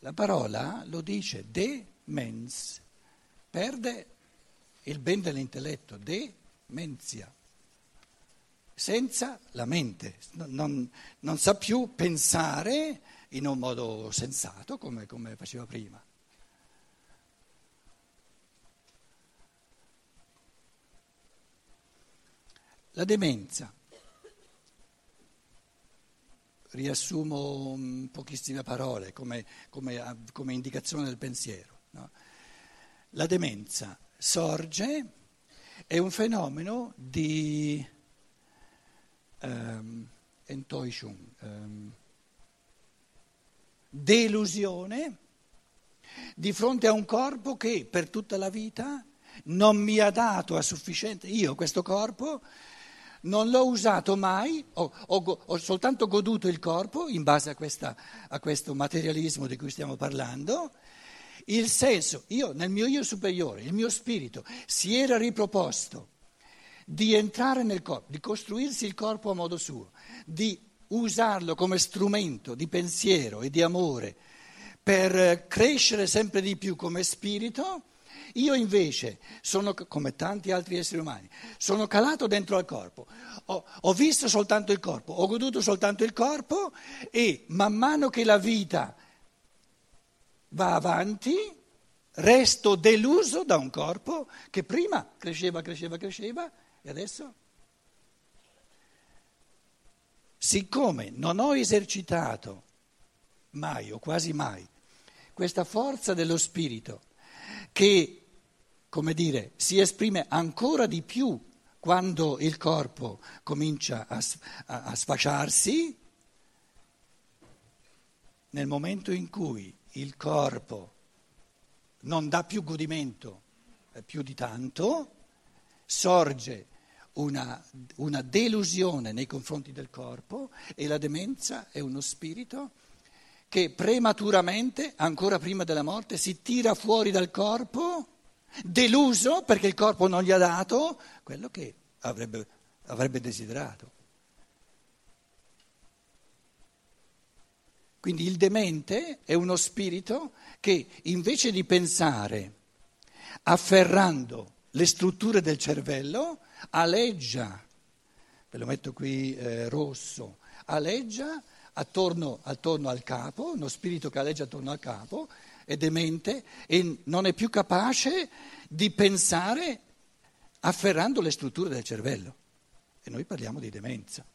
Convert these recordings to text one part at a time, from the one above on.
La parola lo dice demens, perde il ben dell'intelletto, demenzia, senza la mente, non sa più pensare in un modo sensato come faceva prima. La demenza, riassumo in pochissime parole come indicazione del pensiero, no? La demenza sorge, è un fenomeno di Enttäuschung, delusione di fronte a un corpo che per tutta la vita non mi ha dato a sufficiente. Io questo corpo non l'ho usato mai, ho soltanto goduto il corpo in base a questo materialismo di cui stiamo parlando. Il senso, nel mio io superiore, il mio spirito si era riproposto di entrare nel corpo, di costruirsi il corpo a modo suo, di usarlo come strumento di pensiero e di amore per crescere sempre di più come spirito. Io invece sono, come tanti altri esseri umani, sono calato dentro al corpo, ho visto soltanto il corpo, ho goduto soltanto il corpo e man mano che la vita va avanti resto deluso da un corpo che prima cresceva e adesso, siccome non ho esercitato mai o quasi mai questa forza dello spirito che, come dire, si esprime ancora di più quando il corpo comincia a sfasciarsi, nel momento in cui il corpo non dà più godimento più di tanto, sorge una delusione nei confronti del corpo e la demenza è uno spirito che prematuramente, ancora prima della morte, si tira fuori dal corpo, deluso perché il corpo non gli ha dato quello che avrebbe desiderato. Quindi il demente è uno spirito che invece di pensare afferrando le strutture del cervello, aleggia, ve lo metto qui rosso, aleggia attorno al capo, uno spirito che aleggia attorno al capo, è demente e non è più capace di pensare afferrando le strutture del cervello. E noi parliamo di demenza.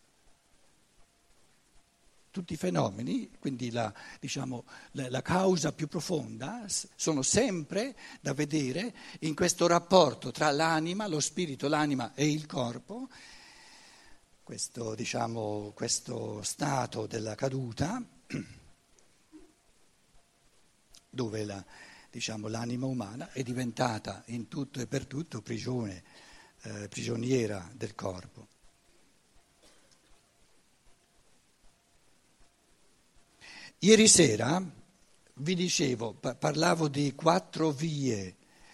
Tutti i fenomeni, quindi la causa più profonda, sono sempre da vedere in questo rapporto tra l'anima, lo spirito, l'anima e il corpo, questo stato della caduta, dove l'anima umana è diventata in tutto e per tutto prigioniera del corpo. Ieri sera vi dicevo, parlavo di 4 vie,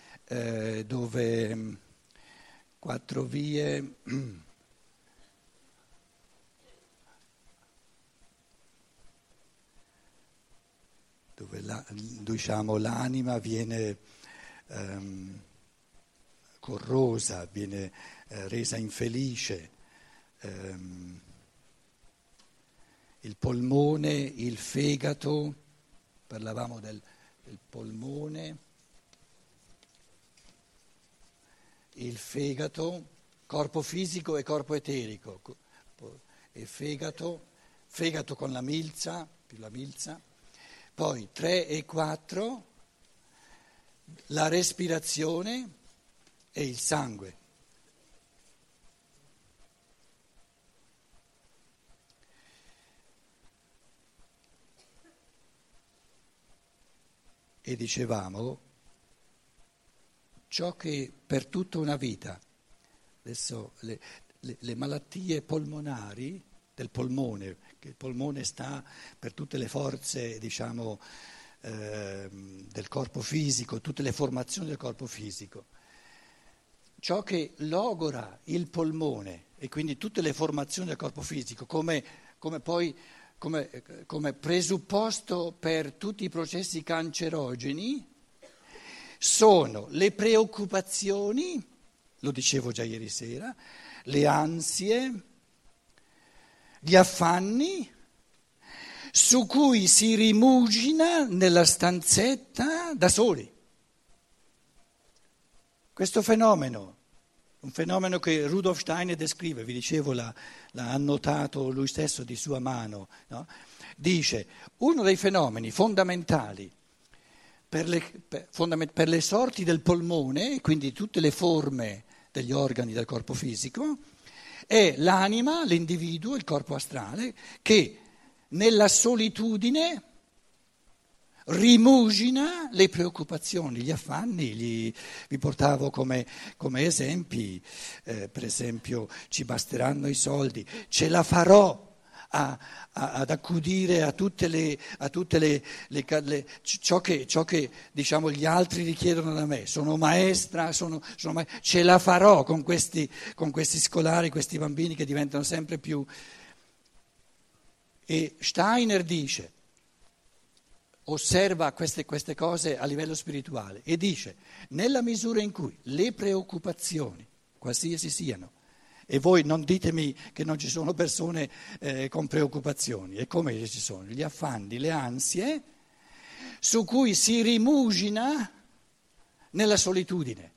dove 4 vie dove l'anima viene corrosa, viene resa infelice. Il polmone, il fegato, parlavamo del polmone, il fegato, corpo fisico e corpo eterico, e fegato con la milza, più la milza, poi 3 e 4, la respirazione e il sangue. E dicevamo, ciò che per tutta una vita, adesso le malattie polmonari del polmone, che il polmone sta per tutte le forze, del corpo fisico, tutte le formazioni del corpo fisico, ciò che logora il polmone e quindi tutte le formazioni del corpo fisico, come poi come presupposto per tutti i processi cancerogeni sono le preoccupazioni, lo dicevo già ieri sera, le ansie, gli affanni su cui si rimugina nella stanzetta da soli. Questo fenomeno, un fenomeno che Rudolf Steiner descrive, vi dicevo, l'ha annotato lui stesso di sua mano, no? Dice, uno dei fenomeni fondamentali per le sorti del polmone, quindi tutte le forme degli organi del corpo fisico, è l'anima, l'individuo, il corpo astrale, che nella solitudine rimugina le preoccupazioni, gli affanni, vi portavo come esempi, per esempio ci basteranno i soldi, ce la farò ad accudire a ciò che diciamo gli altri richiedono da me, sono maestra, ce la farò con questi scolari, questi bambini che diventano sempre più. E Steiner dice, osserva queste cose a livello spirituale e dice, nella misura in cui le preoccupazioni, qualsiasi siano, e voi non ditemi che non ci sono persone con preoccupazioni, e come ci sono, gli affanni, le ansie, su cui si rimugina nella solitudine,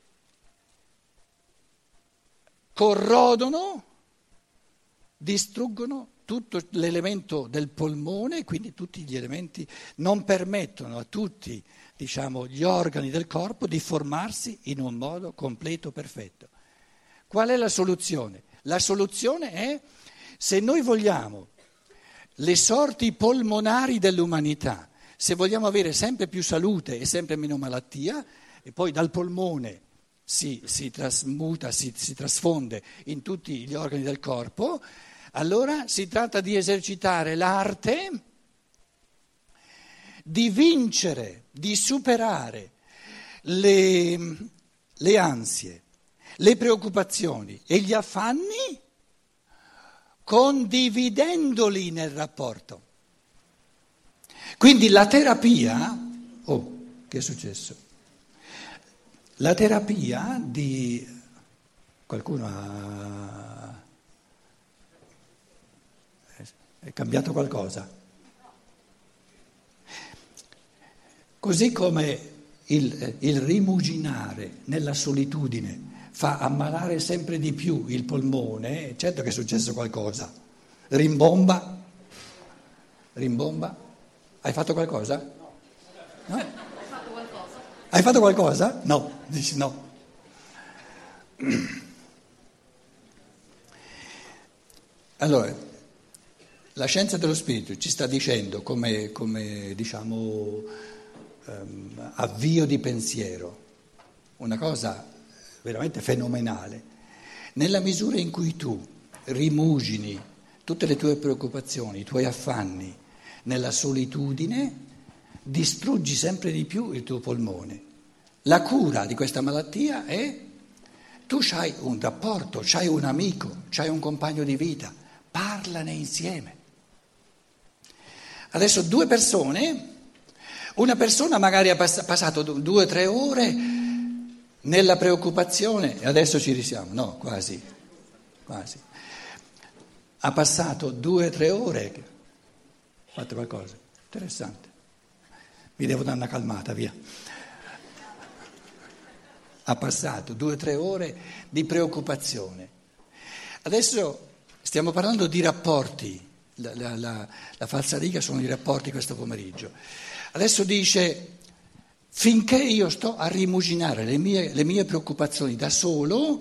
corrodono, distruggono tutto l'elemento del polmone, quindi tutti gli elementi non permettono a tutti, diciamo, gli organi del corpo di formarsi in un modo completo, perfetto. Qual è la soluzione? La soluzione è, se noi vogliamo le sorti polmonari dell'umanità, se vogliamo avere sempre più salute e sempre meno malattia, e poi dal polmone si trasmuta, si trasfonde in tutti gli organi del corpo, allora si tratta di esercitare l'arte di vincere, di superare le ansie, le preoccupazioni e gli affanni condividendoli nel rapporto. Quindi la terapia, che è successo? La terapia di qualcuno è cambiato qualcosa? Così come il rimuginare nella solitudine fa ammalare sempre di più il polmone, certo che è successo qualcosa. Rimbomba. Hai fatto qualcosa? No? Hai fatto qualcosa? Hai fatto qualcosa? No, dici no. Allora, la scienza dello spirito ci sta dicendo come diciamo, avvio di pensiero, una cosa veramente fenomenale. Nella misura in cui tu rimugini tutte le tue preoccupazioni, i tuoi affanni nella solitudine, distruggi sempre di più il tuo polmone. La cura di questa malattia è: tu c'hai un rapporto, c'hai un amico, c'hai un compagno di vita, parlane insieme. Adesso due persone, una persona magari ha passato 2 o 3 ore nella preoccupazione, e adesso ci risiamo, no, quasi, ha passato 2 o 3 ore, fate qualcosa, interessante, vi devo dare una calmata, via. Ha passato 2 o 3 ore di preoccupazione. Adesso stiamo parlando di rapporti, la falsariga sono i rapporti questo pomeriggio. Adesso dice: finché io sto a rimuginare le mie preoccupazioni da solo,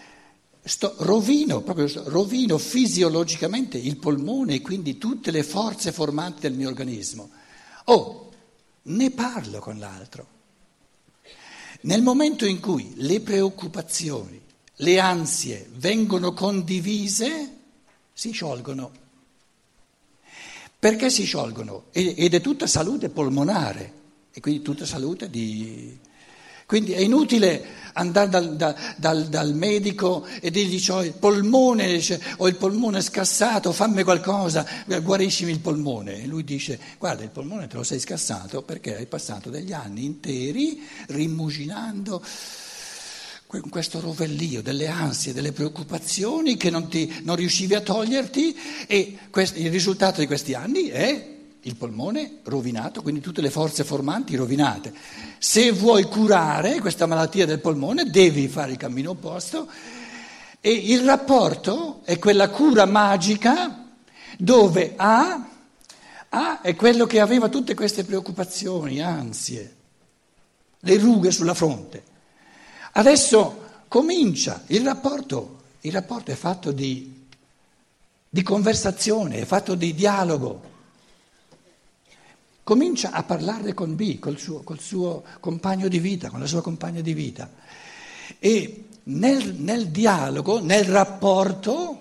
rovino fisiologicamente il polmone e quindi tutte le forze formanti del mio organismo. Ne parlo con l'altro. Nel momento in cui le preoccupazioni, le ansie vengono condivise, si sciolgono. Perché si sciolgono? Ed è tutta salute polmonare. E quindi tutta salute Quindi è inutile andare dal medico e dirgli ho il polmone, ho il polmone scassato, fammi qualcosa, guariscimi il polmone. E lui dice guarda, il polmone te lo sei scassato perché hai passato degli anni interi rimuginando questo rovellio delle ansie, delle preoccupazioni che non riuscivi a toglierti, e il risultato di questi anni è il polmone rovinato, quindi tutte le forze formanti rovinate. Se vuoi curare questa malattia del polmone devi fare il cammino opposto, e il rapporto è quella cura magica dove A è quello che aveva tutte queste preoccupazioni, ansie, le rughe sulla fronte. Adesso comincia il rapporto è fatto di conversazione, è fatto di dialogo. Comincia a parlare con B, col suo compagno di vita, con la sua compagna di vita. E nel dialogo, nel rapporto,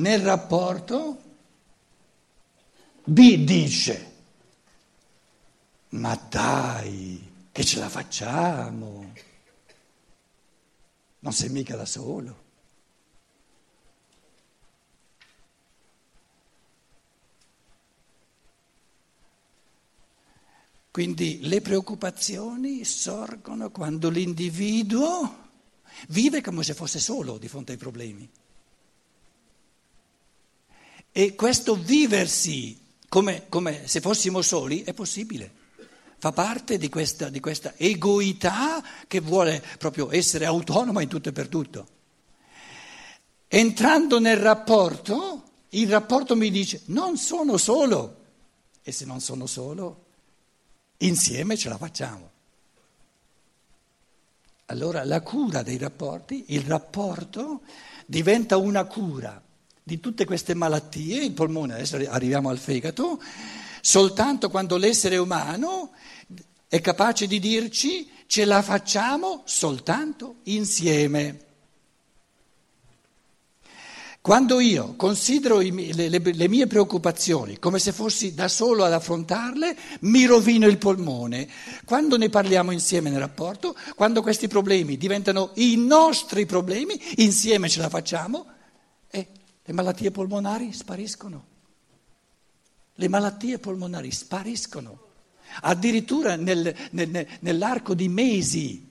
B dice, ma dai, che ce la facciamo, non sei mica da solo. Quindi le preoccupazioni sorgono quando l'individuo vive come se fosse solo di fronte ai problemi. E questo viversi come se fossimo soli è possibile. Fa parte di questa egoità che vuole proprio essere autonoma in tutto e per tutto. Entrando nel rapporto, il rapporto mi dice non sono solo, e se non sono solo, insieme ce la facciamo. Allora la cura dei rapporti, il rapporto diventa una cura di tutte queste malattie, il polmone, adesso arriviamo al fegato, soltanto quando l'essere umano è capace di dirci ce la facciamo soltanto insieme. Quando io considero le mie preoccupazioni come se fossi da solo ad affrontarle, mi rovino il polmone. Quando ne parliamo insieme nel rapporto, quando questi problemi diventano i nostri problemi, insieme ce la facciamo e le malattie polmonari spariscono. Le malattie polmonari spariscono, addirittura nell'arco di mesi.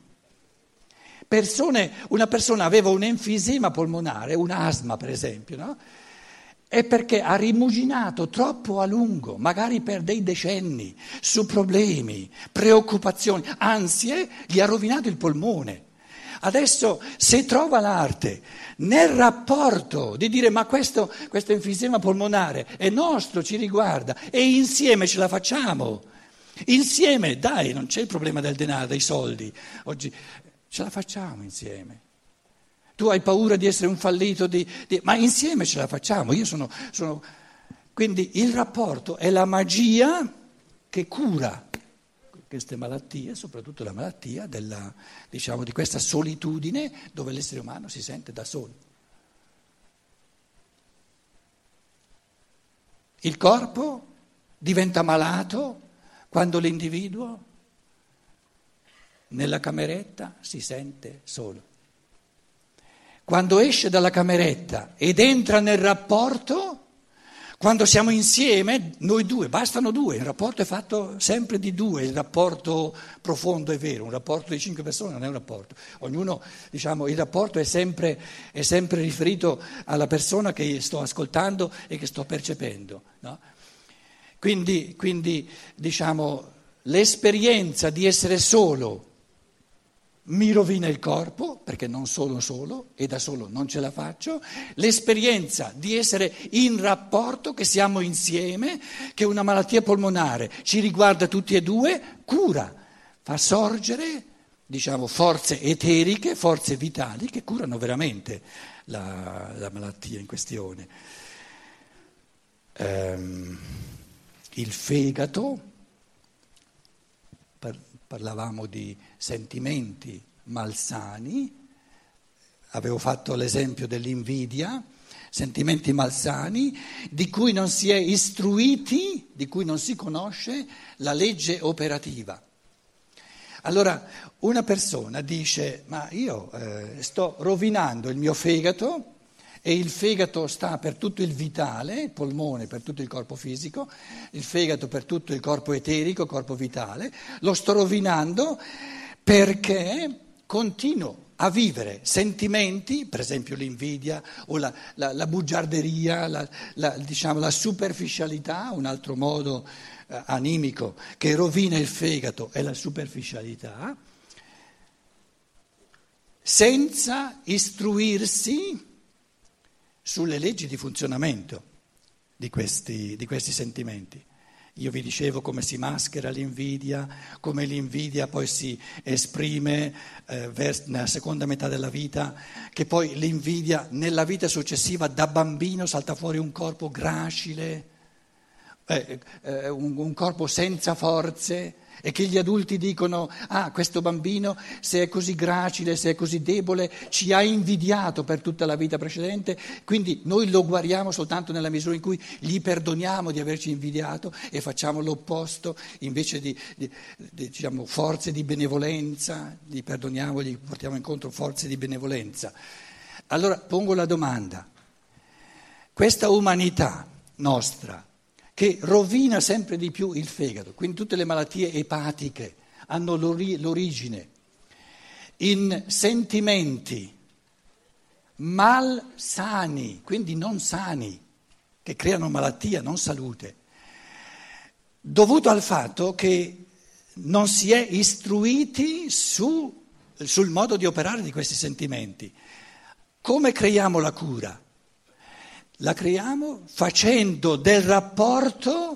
Una persona aveva un enfisema polmonare, un asma per esempio, no? È perché ha rimuginato troppo a lungo, magari per dei decenni, su problemi, preoccupazioni, ansie, gli ha rovinato il polmone. Adesso se trova l'arte nel rapporto di dire ma questo enfisema polmonare è nostro, ci riguarda e insieme ce la facciamo, insieme dai, non c'è il problema del denaro, dei soldi, oggi ce la facciamo insieme. Tu hai paura di essere un fallito, ma insieme ce la facciamo. Quindi il rapporto è la magia che cura queste malattie, soprattutto la malattia di questa solitudine dove l'essere umano si sente da solo. Il corpo diventa malato quando l'individuo nella cameretta si sente solo. Quando esce dalla cameretta ed entra nel rapporto, quando siamo insieme, noi due, bastano due, il rapporto è fatto sempre di due, il rapporto profondo è vero, un rapporto di 5 persone non è un rapporto, ognuno, il rapporto è sempre riferito alla persona che sto ascoltando e che sto percependo, no? Quindi l'esperienza di essere solo mi rovina il corpo, perché non sono solo e da solo non ce la faccio, l'esperienza di essere in rapporto, che siamo insieme, che una malattia polmonare ci riguarda tutti e due, cura, fa sorgere, forze eteriche, forze vitali che curano veramente la malattia in questione. Il fegato, parlavamo di sentimenti malsani, avevo fatto l'esempio dell'invidia, sentimenti malsani di cui non si è istruiti, di cui non si conosce la legge operativa. Allora una persona dice, ma io sto rovinando il mio fegato e il fegato sta per tutto il vitale, il polmone per tutto il corpo fisico, il fegato per tutto il corpo eterico, corpo vitale, lo sto rovinando perché continuo a vivere sentimenti, per esempio l'invidia o la bugiarderia, diciamo, la superficialità, un altro modo animico che rovina il fegato è la superficialità, senza istruirsi sulle leggi di funzionamento di questi sentimenti. Io vi dicevo come si maschera l'invidia, come l'invidia poi si esprime nella seconda metà della vita, che poi l'invidia nella vita successiva da bambino salta fuori un corpo gracile, un corpo senza forze, e che gli adulti dicono, questo bambino se è così gracile, se è così debole, ci ha invidiato per tutta la vita precedente, quindi noi lo guariamo soltanto nella misura in cui gli perdoniamo di averci invidiato e facciamo l'opposto, invece di diciamo, forze di benevolenza, gli perdoniamo, gli portiamo incontro forze di benevolenza. Allora pongo la domanda, questa umanità nostra, che rovina sempre di più il fegato, quindi tutte le malattie epatiche hanno l'origine in sentimenti malsani, quindi non sani, che creano malattia, non salute, dovuto al fatto che non si è istruiti sul modo di operare di questi sentimenti. Come creiamo la cura? La creiamo facendo del rapporto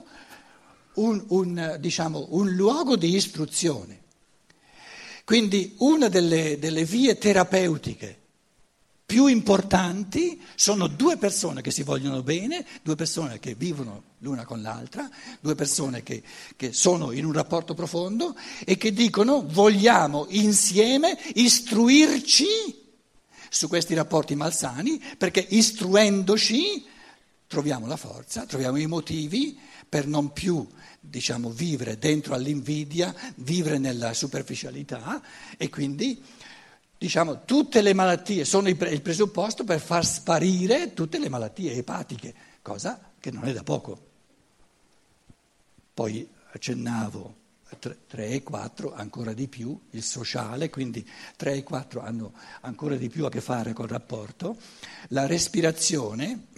un luogo di istruzione. Quindi una delle vie terapeutiche più importanti sono due persone che si vogliono bene, due persone che vivono l'una con l'altra, due persone che sono in un rapporto profondo e che dicono vogliamo insieme istruirci su questi rapporti malsani, perché istruendoci troviamo la forza, troviamo i motivi per non più, diciamo, vivere dentro all'invidia, vivere nella superficialità e quindi, diciamo, tutte le malattie sono il presupposto per far sparire tutte le malattie epatiche, cosa che non è da poco. Poi accennavo 3 e 4 ancora di più, il sociale, quindi 3 e 4 hanno ancora di più a che fare col rapporto, la respirazione,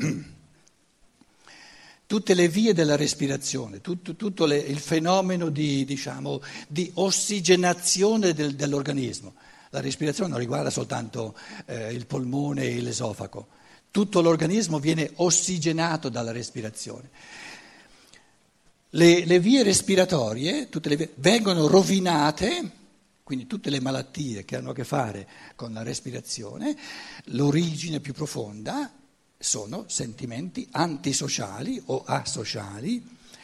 tutte le vie della respirazione, tutto il fenomeno di ossigenazione dell'organismo. La respirazione non riguarda soltanto il polmone e l'esofago, tutto l'organismo viene ossigenato dalla respirazione. Le vie respiratorie vengono rovinate, quindi tutte le malattie che hanno a che fare con la respirazione, l'origine più profonda sono sentimenti antisociali o asociali,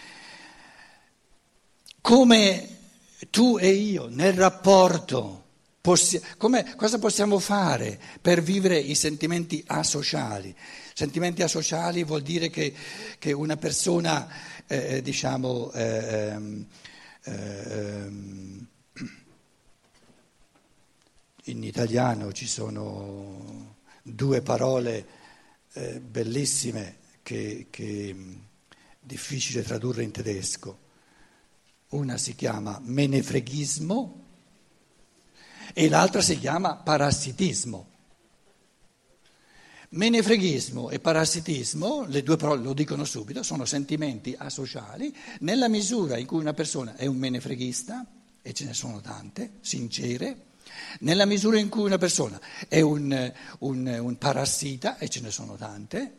come tu e io nel rapporto. Cosa possiamo fare per vivere i sentimenti asociali? Sentimenti asociali vuol dire che una persona, in italiano ci sono due parole bellissime che è difficile tradurre in tedesco. Una si chiama menefreghismo e l'altra si chiama parassitismo. Menefreghismo e parassitismo, le due parole lo dicono subito, sono sentimenti asociali nella misura in cui una persona è un menefreghista, e ce ne sono tante, sincere, nella misura in cui una persona è un parassita, e ce ne sono tante.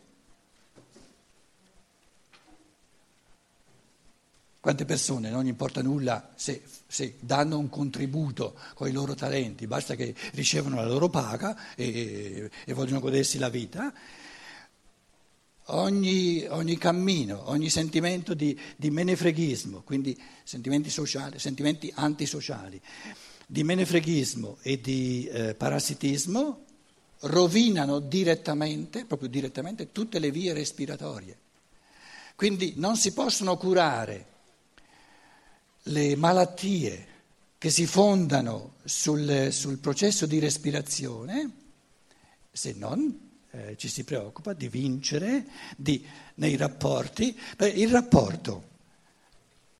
Quante persone non importa nulla se danno un contributo con i loro talenti, basta che ricevono la loro paga e vogliono godersi la vita. Ogni cammino, ogni sentimento di menefreghismo, quindi sentimenti sociali, sentimenti antisociali, di menefreghismo e di parassitismo rovinano proprio direttamente, tutte le vie respiratorie. Quindi non si possono curare le malattie che si fondano sul processo di respirazione, se non ci si preoccupa di vincere nei rapporti. Il rapporto